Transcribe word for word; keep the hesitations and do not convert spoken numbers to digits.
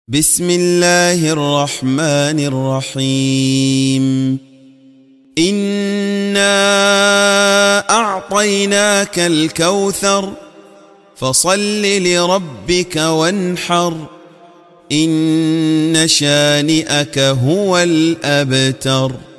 بسم الله الرحمن الرحيم إنا أعطيناك الكوثر فصل لربك وانحر إن شانئك هو الأبتر.